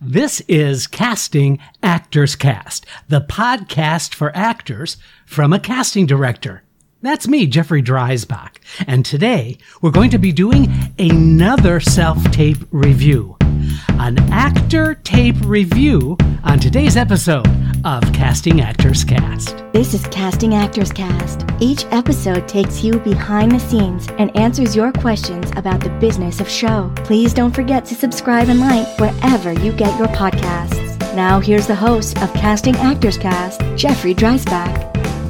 This is Casting Actors Cast, the podcast for actors from a casting director. That's me, Jeffrey Dreisbach. And today, we're going to be doing another self-tape review. An actor tape review on today's episode of Casting Actors Cast. This is Casting Actors Cast. Each episode takes you behind the scenes and answers your questions about the business of show. Please don't forget to subscribe and like wherever you get your podcasts. Now here's the host of Casting Actors Cast, Jeffrey Dreisbach.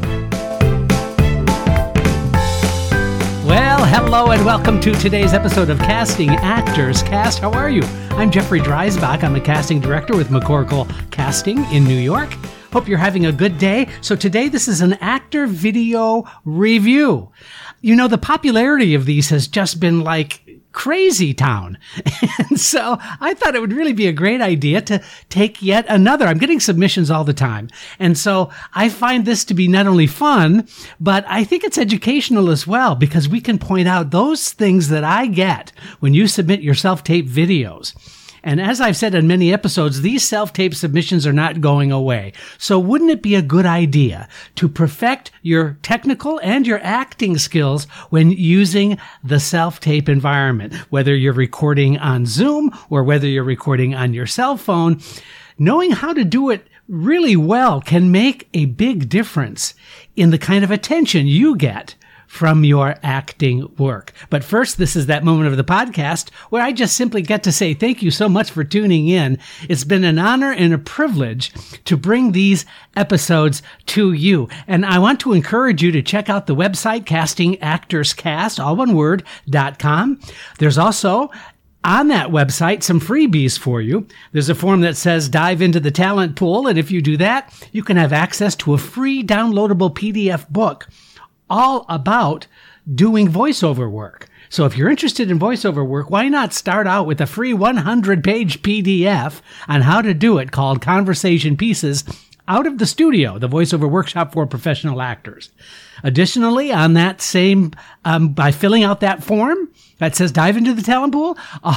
Well, hello and welcome to today's episode of Casting Actors Cast. How are you? I'm Jeffrey Dreisbach. I'm a casting director with McCorkle Casting in New York. Hope you're having a good day. So today, this is an actor video review. You know, the popularity of these has just been like crazy town. And so I thought it would really be a great idea to take yet another. I'm getting submissions all the time. And so I find this to be not only fun, but I think it's educational as well, because we can point out those things that I get when you submit your self-tape videos. And as I've said in many episodes, these self-tape submissions are not going away. So wouldn't it be a good idea to perfect your technical and your acting skills when using the self-tape environment? Whether you're recording on Zoom or whether you're recording on your cell phone, knowing how to do it really well can make a big difference in the kind of attention you get from your acting work. But first, this is that moment of the podcast where I just simply get to say thank you so much for tuning in. It's been an honor and a privilege to bring these episodes to you. And I want to encourage you to check out the website, castingactorscast, all one word, .com. There's also on that website some freebies for you. There's a form that says dive into the talent pool. And if you do that, you can have access to a free downloadable PDF book all about doing voiceover work. So if you're interested in voiceover work, why not start out with a free 100-page PDF on how to do it called Conversation Pieces Out of the Studio, the voiceover workshop for professional actors. Additionally, on that same, by filling out that form that says dive into the talent pool,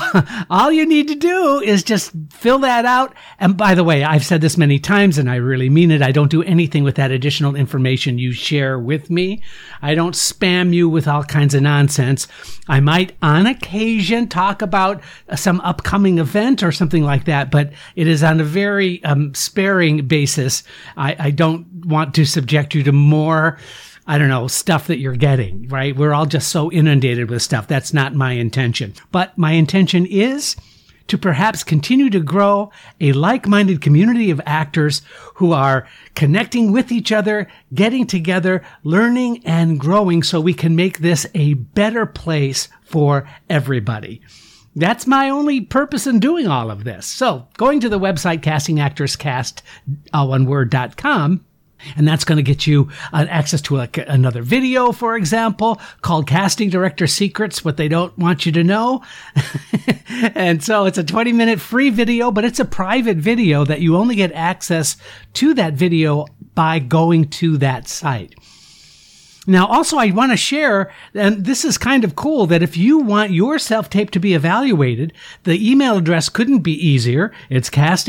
all you need to do is just fill that out. And by the way, I've said this many times and I really mean it. I don't do anything with that additional information you share with me. I don't spam you with all kinds of nonsense. I might on occasion talk about some upcoming event or something like that, but it is on a very sparing basis. I don't want to subject you to more stuff that you're getting, right? We're all just so inundated with stuff. That's not my intention. But my intention is to perhaps continue to grow a like-minded community of actors who are connecting with each other, getting together, learning and growing so we can make this a better place for everybody. That's my only purpose in doing all of this. So going to the website, castingactorscast, all one word, .com, and that's going to get you access to another video, for example, called Casting Director Secrets, What They Don't Want You to Know. And so it's a 20-minute free video, but it's a private video that you only get access to that video by going to that site. Now, also, I want to share, and this is kind of cool, that if you want your self-tape to be evaluated, the email address couldn't be easier. It's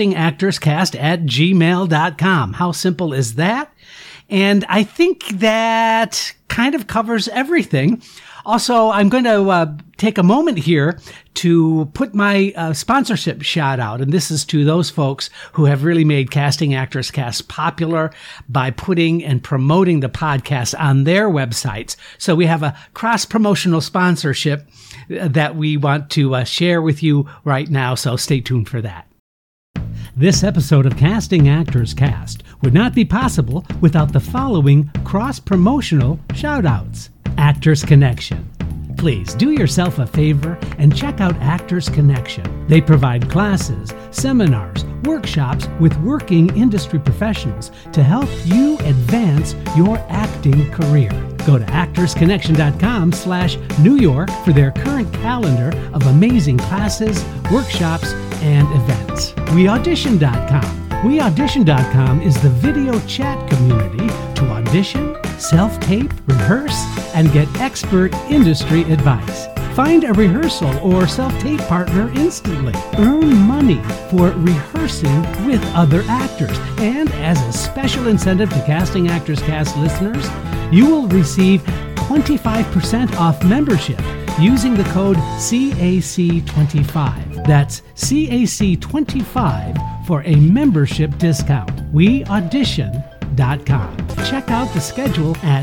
castingactorscast@gmail.com. How simple is that? And I think that kind of covers everything. Also, I'm going to take a moment here to put my sponsorship shout out. And this is to those folks who have really made Casting Actors Cast popular by putting and promoting the podcast on their websites. So we have a cross-promotional sponsorship that we want to share with you right now. So stay tuned for that. This episode of Casting Actors Cast would not be possible without the following cross-promotional shout-outs. Actors Connection. Please do yourself a favor and check out Actors Connection. They provide classes, seminars, workshops with working industry professionals to help you advance your acting career. Go to actorsconnection.com/New York for their current calendar of amazing classes, workshops, and events. WeAudition.com. WeAudition.com is the video chat community to audition, self-tape, rehearse, and get expert industry advice. Find a rehearsal or self-tape partner instantly. Earn money for rehearsing with other actors. And as a special incentive to Casting Actors Cast listeners, you will receive 25% off membership using the code CAC25. That's CAC25 for a membership discount. WeAudition.com. Check out the schedule at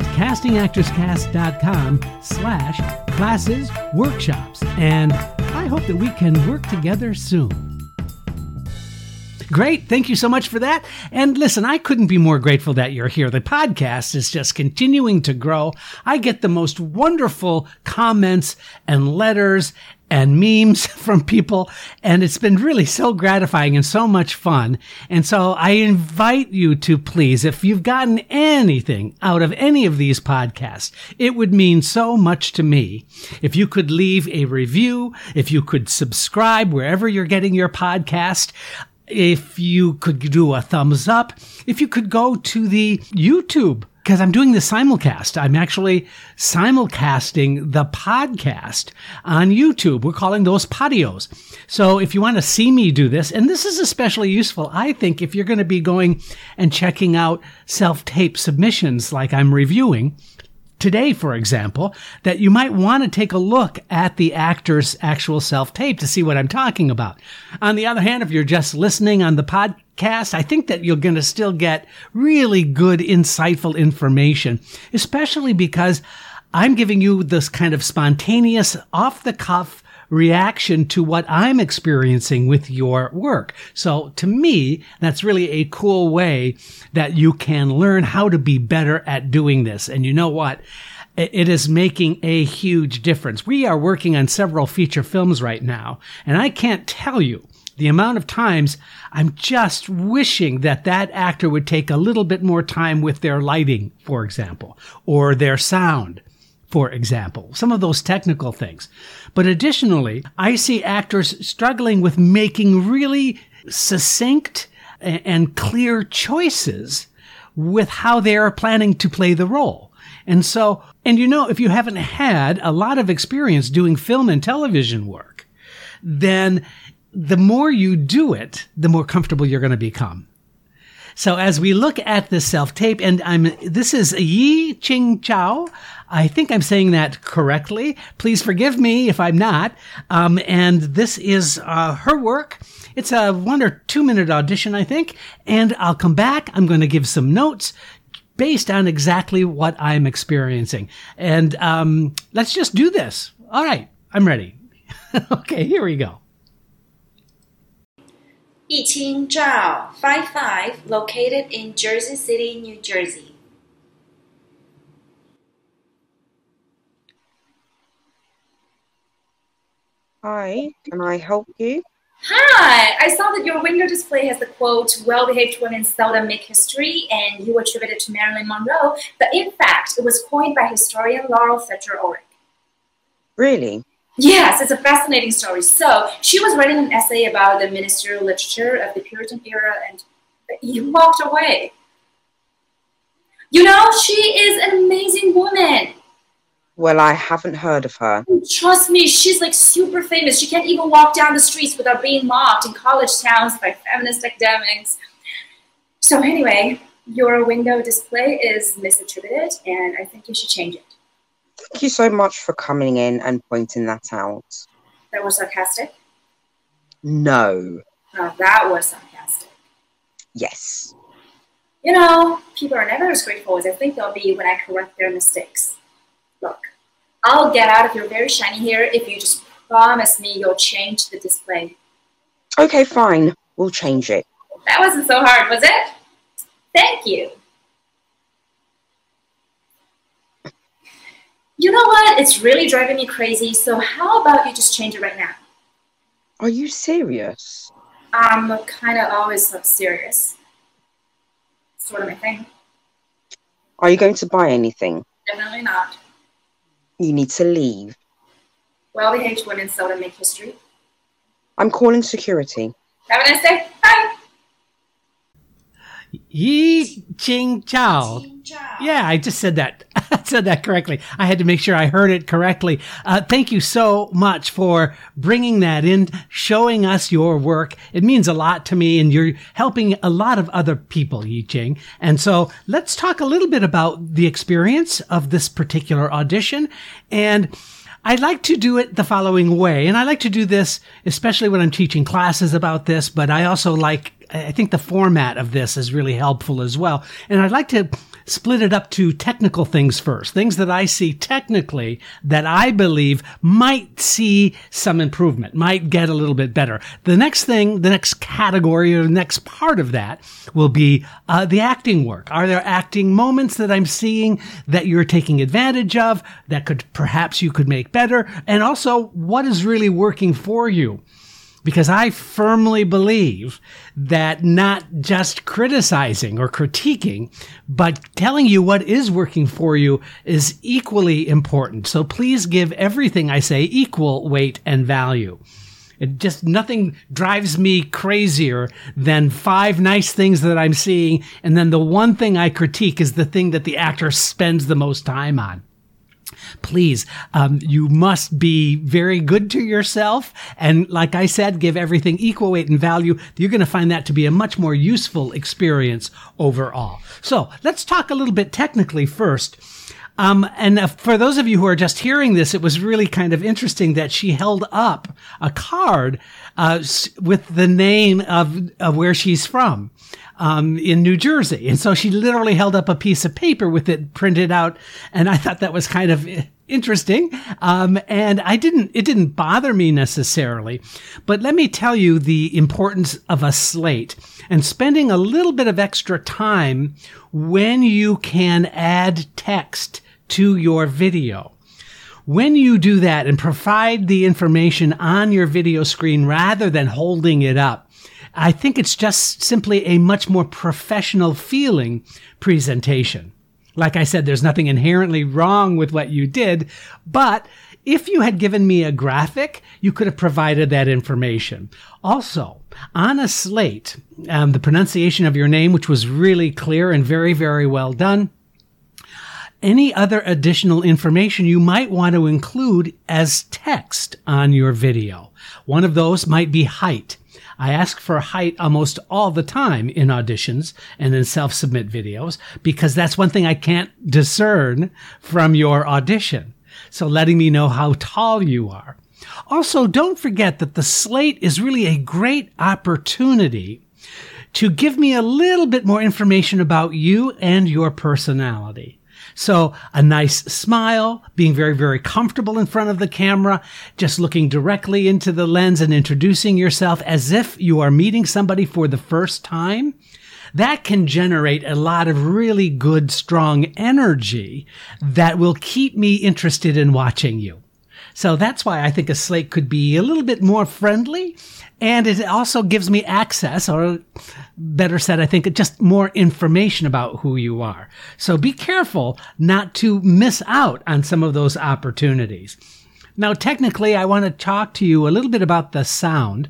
castingactorscast.com/classes workshops. And I hope that we can work together soon. Great. Thank you so much for that. And listen, I couldn't be more grateful that you're here. The podcast is just continuing to grow. I get the most wonderful comments and letters and memes from people, and it's been really so gratifying and so much fun. And so I invite you to please, if you've gotten anything out of any of these podcasts, it would mean so much to me if you could leave a review, if you could subscribe wherever you're getting your podcast, if you could do a thumbs up, if you could go to the YouTube, because I'm doing the simulcast. I'm actually simulcasting the podcast on YouTube. We're calling those podios. So if you want to see me do this, and this is especially useful, I think, if you're going to be going and checking out self-tape submissions like I'm reviewing today, for example, that you might want to take a look at the actor's actual self-tape to see what I'm talking about. On the other hand, if you're just listening on the podcast, I think that you're going to still get really good, insightful information, especially because I'm giving you this kind of spontaneous, off-the-cuff reaction to what I'm experiencing with your work. So to me, that's really a cool way that you can learn how to be better at doing this. And you know what? It is making a huge difference. We are working on several feature films right now, and I can't tell you the amount of times I'm just wishing that that actor would take a little bit more time with their lighting, for example, or their sound, for example, some of those technical things. But additionally, I see actors struggling with making really succinct and clear choices with how they are planning to play the role. And so, and you know, if you haven't had a lot of experience doing film and television work, then the more you do it, the more comfortable you're going to become. So as we look at the self-tape, and this is Yi Ching Chow. I think I'm saying that correctly. Please forgive me if I'm not. And this is her work. It's a 1 or 2 minute audition, I think. And I'll come back. I'm going to give some notes based on exactly what I'm experiencing. And let's just do this. All right, I'm ready. Okay, here we go. Yiqing Zhao, 5'5", located in Jersey City, New Jersey. Hi, can I help you? Hi, I saw that your window display has the quote, "Well-behaved women seldom make history," and you attribute it to Marilyn Monroe, but in fact, it was coined by historian Laurel Fletcher Ulrich. Really? Yes, it's a fascinating story. So, she was writing an essay about the ministerial literature of the Puritan era, and you walked away. You know, she is an amazing woman. Well, I haven't heard of her. Trust me, she's like super famous. She can't even walk down the streets without being mocked in college towns by feminist academics. So anyway, your window display is misattributed, and I think you should change it. Thank you so much for coming in and pointing that out. That was sarcastic? No. No, that was sarcastic. Yes. You know, people are never as grateful as I think they'll be when I correct their mistakes. Look, I'll get out of your very shiny hair if you just promise me you'll change the display. Okay, fine. We'll change it. That wasn't so hard, was it? Thank you. You know what? It's really driving me crazy, so how about you just change it right now? Are you serious? I'm kind of always so serious. Sort of my thing. Are you going to buy anything? Definitely not. You need to leave. Well-behaved women seldom make history. I'm calling security. Have a nice day. Bye. Yi Ching Chao. Yeah, I just said that. I said that correctly. I had to make sure I heard it correctly. Thank you so much for bringing that in, showing us your work. It means a lot to me, and you're helping a lot of other people, Yi Ching. And so let's talk a little bit about the experience of this particular audition. And I'd like to do it the following way. And I like to do this, especially when I'm teaching classes about this, but I think the format of this is really helpful as well. And I'd like to split it up to technical things first, things that I see technically that I believe might see some improvement, might get a little bit better. The next category or the next part of that will be the acting work. Are there acting moments that I'm seeing that you're taking advantage of that perhaps you could make better? And also, what is really working for you? Because I firmly believe that not just criticizing or critiquing, but telling you what is working for you is equally important. So please give everything I say equal weight and value. Nothing drives me crazier than 5 nice things that I'm seeing, and then the one thing I critique is the thing that the actor spends the most time on. Please, you must be very good to yourself. And like I said, give everything equal weight and value. You're going to find that to be a much more useful experience overall. So let's talk a little bit technically first. And for those of you who are just hearing this, it was really kind of interesting that she held up a card with the name of where she's from. In New Jersey. And so she literally held up a piece of paper with it printed out. And I thought that was kind of interesting. And it didn't bother me necessarily, but let me tell you the importance of a slate and spending a little bit of extra time when you can add text to your video. When you do that and provide the information on your video screen rather than holding it up, I think it's just simply a much more professional feeling presentation. Like I said, there's nothing inherently wrong with what you did, but if you had given me a graphic, you could have provided that information. Also, on a slate, the pronunciation of your name, which was really clear and very, very well done, any other additional information you might want to include as text on your video. One of those might be height. I ask for height almost all the time in auditions and in self-submit videos because that's one thing I can't discern from your audition. So letting me know how tall you are. Also, don't forget that the slate is really a great opportunity to give me a little bit more information about you and your personality. So a nice smile, being very, very comfortable in front of the camera, just looking directly into the lens and introducing yourself as if you are meeting somebody for the first time. That can generate a lot of really good, strong energy that will keep me interested in watching you. So that's why I think a slate could be a little bit more friendly. And it also gives me access, or better said, I think just more information about who you are. So be careful not to miss out on some of those opportunities. Now, technically, I want to talk to you a little bit about the sound.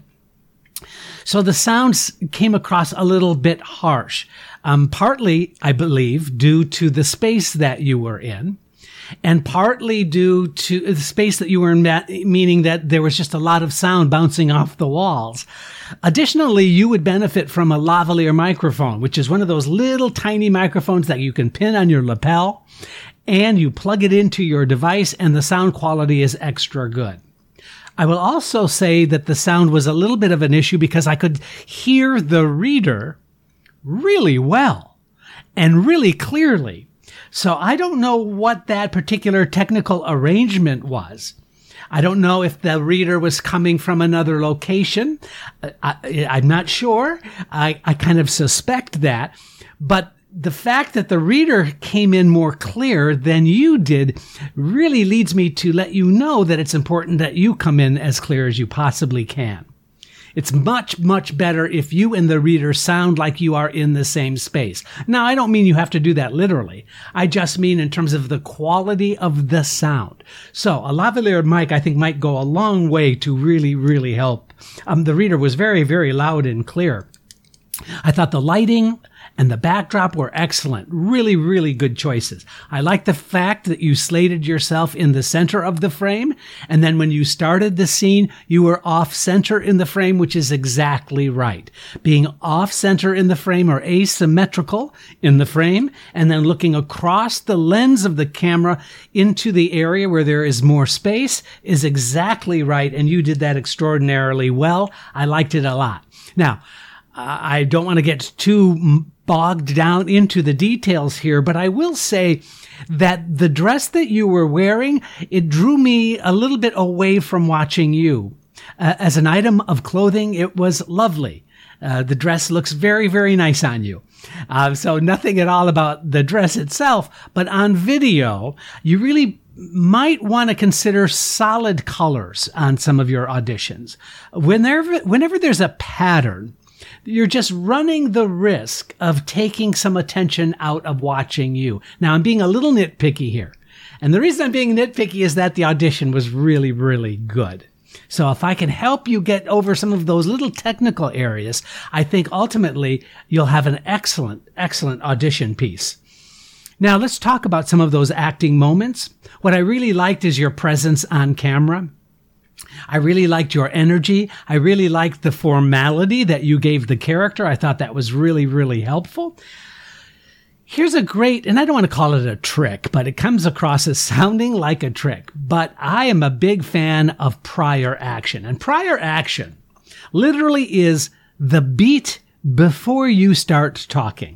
So the sounds came across a little bit harsh, partly, I believe, due to the space that you were in. And partly due to the space that you were in, meaning that there was just a lot of sound bouncing off the walls. Additionally, you would benefit from a lavalier microphone, which is one of those little tiny microphones that you can pin on your lapel, and you plug it into your device, and the sound quality is extra good. I will also say that the sound was a little bit of an issue because I could hear the reader really well and really clearly. So I don't know what that particular technical arrangement was. I don't know if the reader was coming from another location. I'm not sure. I kind of suspect that. But the fact that the reader came in more clear than you did really leads me to let you know that it's important that you come in as clear as you possibly can. It's much, much better if you and the reader sound like you are in the same space. Now, I don't mean you have to do that literally. I just mean in terms of the quality of the sound. So a lavalier mic, I think, might go a long way to really, really help. The reader was very, very loud and clear. I thought the lighting and the backdrop were excellent. Really, really good choices. I like the fact that you slated yourself in the center of the frame, and then when you started the scene, you were off center in the frame, which is exactly right. Being off center in the frame or asymmetrical in the frame, and then looking across the lens of the camera into the area where there is more space is exactly right, and you did that extraordinarily well. I liked it a lot. Now, I don't want to get too bogged down into the details here, but I will say that the dress that you were wearing, it drew me a little bit away from watching you. As an item of clothing, it was lovely. The dress looks very, very nice on you. So nothing at all about the dress itself, but on video, you really might want to consider solid colors on some of your auditions. Whenever there's a pattern, you're just running the risk of taking some attention out of watching you. Now, I'm being a little nitpicky here. And the reason I'm being nitpicky is that the audition was really, really good. So if I can help you get over some of those little technical areas, I think ultimately you'll have an excellent, excellent audition piece. Now, let's talk about some of those acting moments. What I really liked is your presence on camera. I really liked your energy. I really liked the formality that you gave the character. I thought that was really, really helpful. Here's a great, and I don't want to call it a trick, but it comes across as sounding like a trick. But I am a big fan of prior action. And prior action literally is the beat before you start talking.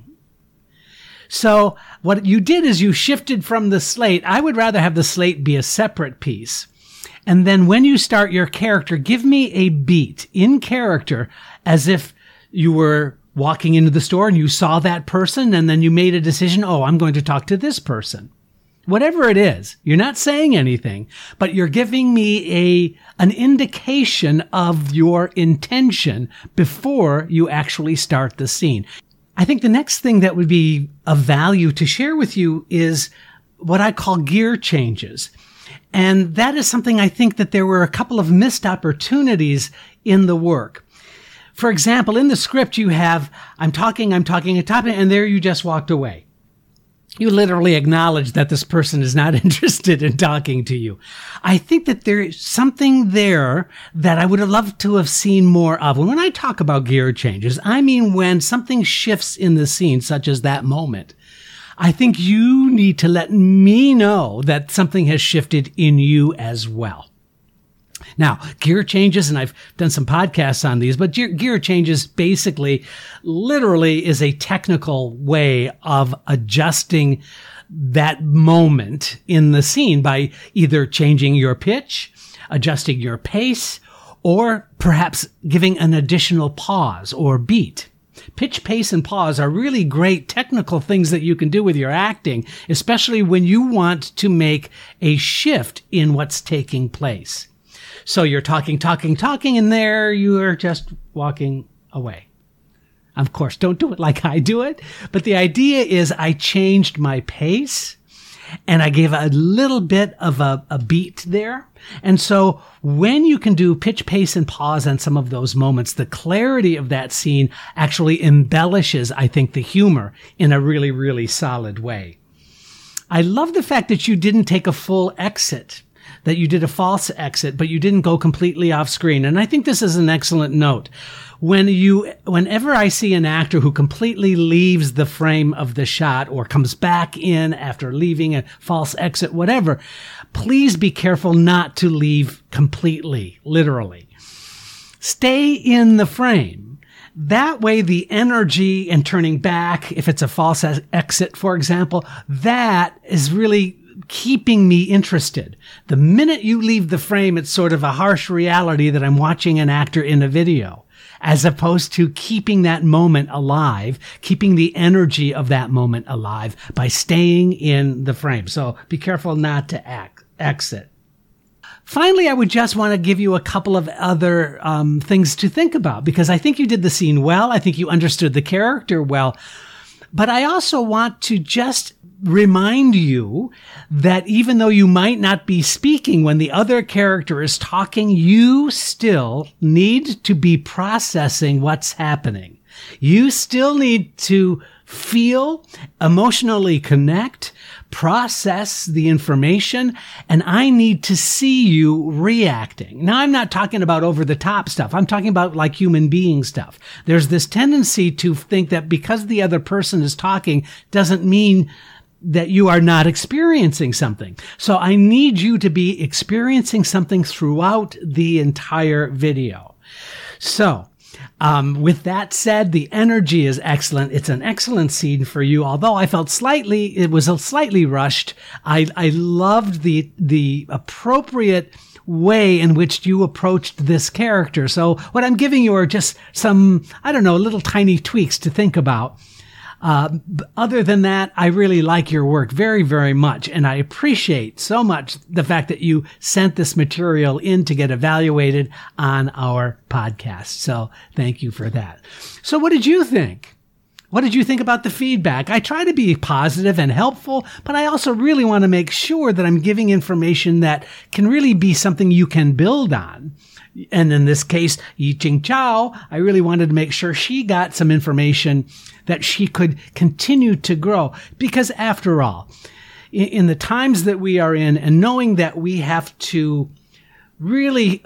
So what you did is you shifted from the slate. I would rather have the slate be a separate piece. And then when you start your character, give me a beat in character as if you were walking into the store and you saw that person and then you made a decision, oh, I'm going to talk to this person. Whatever it is, you're not saying anything, but you're giving me an indication of your intention before you actually start the scene. I think the next thing that would be of value to share with you is what I call gear changes. And that is something I think that there were a couple of missed opportunities in the work. For example, in the script, you have, I'm talking, and there you just walked away. You literally acknowledge that this person is not interested in talking to you. I think that there is something there that I would have loved to have seen more of. When I talk about gear changes, I mean when something shifts in the scene, such as that moment. I think you need to let me know that something has shifted in you as well. Now, gear changes, and I've done some podcasts on these, but gear changes basically, literally is a technical way of adjusting that moment in the scene by either changing your pitch, adjusting your pace, or perhaps giving an additional pause or beat. Pitch, pace, and pause are really great technical things that you can do with your acting, especially when you want to make a shift in what's taking place. So you're talking, and there you are just walking away. Of course, don't do it like I do it, but the idea is I changed my pace and I gave a little bit of a beat there. And so when you can do pitch, pace, and pause on some of those moments, the clarity of that scene actually embellishes, I think, the humor in a really, really solid way. I love the fact that you didn't take a full exit, that you did a false exit, but you didn't go completely off screen. And I think this is an excellent note. Whenever I see an actor who completely leaves the frame of the shot or comes back in after leaving a false exit, whatever, please be careful not to leave completely, literally. Stay in the frame. That way, the energy and turning back, if it's a false exit, for example, that is really keeping me interested. The minute you leave the frame, it's sort of a harsh reality that I'm watching an actor in a video, as opposed to keeping that moment alive, keeping the energy of that moment alive by staying in the frame. So be careful not to exit. Finally, I would just want to give you a couple of other things to think about, because I think you did the scene well. I think you understood the character well. But I also want to just remind you that even though you might not be speaking when the other character is talking, you still need to be processing what's happening. You still need to feel, emotionally connect, process the information, and I need to see you reacting. Now, I'm not talking about over-the-top stuff. I'm talking about like human being stuff. There's this tendency to think that because the other person is talking doesn't mean that you are not experiencing something. So I need you to be experiencing something throughout the entire video. So, with that said, the energy is excellent. It's an excellent scene for you. Although I felt it was slightly rushed. I loved the appropriate way in which you approached this character. So what I'm giving you are just some, little tiny tweaks to think about. Other than that, I really like your work very, very much. And I appreciate so much the fact that you sent this material in to get evaluated on our podcast. So thank you for that. So what did you think? What did you think about the feedback? I try to be positive and helpful, but I also really want to make sure that I'm giving information that can really be something you can build on. And in this case, Yi-Ching Chow, I really wanted to make sure she got some information that she could continue to grow. Because after all, in the times that we are in, and knowing that we have to really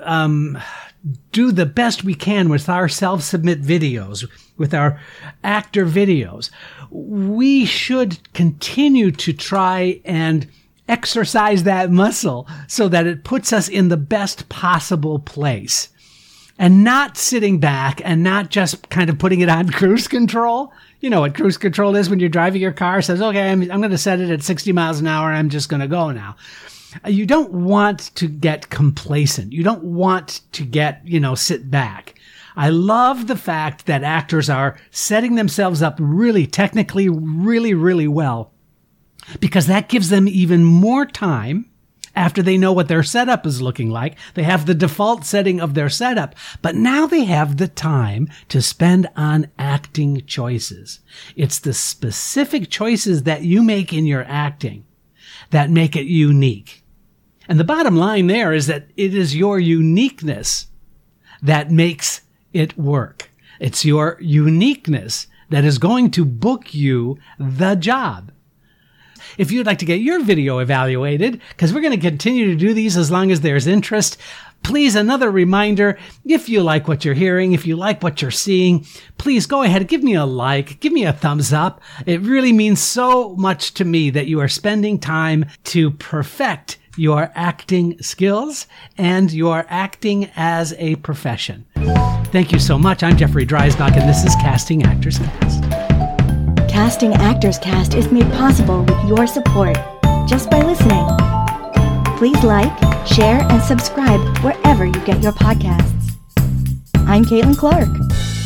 do the best we can with our self-submit videos, with our actor videos, we should continue to try and exercise that muscle so that it puts us in the best possible place, and not sitting back and not just kind of putting it on cruise control. You know what cruise control is when you're driving your car, says, okay, I'm going to set it at 60 miles an hour. I'm just going to go now. You don't want to get complacent. You don't want to get, sit back. I love the fact that actors are setting themselves up really technically, really, really well, because that gives them even more time after they know what their setup is looking like. They have the default setting of their setup, but now they have the time to spend on acting choices. It's the specific choices that you make in your acting that make it unique. And the bottom line there is that it is your uniqueness that makes it work. It's your uniqueness that is going to book you the job. If you'd like to get your video evaluated, because we're going to continue to do these as long as there's interest, please, another reminder, if you like what you're hearing, if you like what you're seeing, please go ahead, give me a like, give me a thumbs up. It really means so much to me that you are spending time to perfect your acting skills and your acting as a profession. Thank you so much. I'm Jeffrey Dreisbach, and this is Casting Actors Cast. Casting Actors Cast is made possible with your support just by listening. Please like, share, and subscribe wherever you get your podcasts. I'm Caitlin Clark.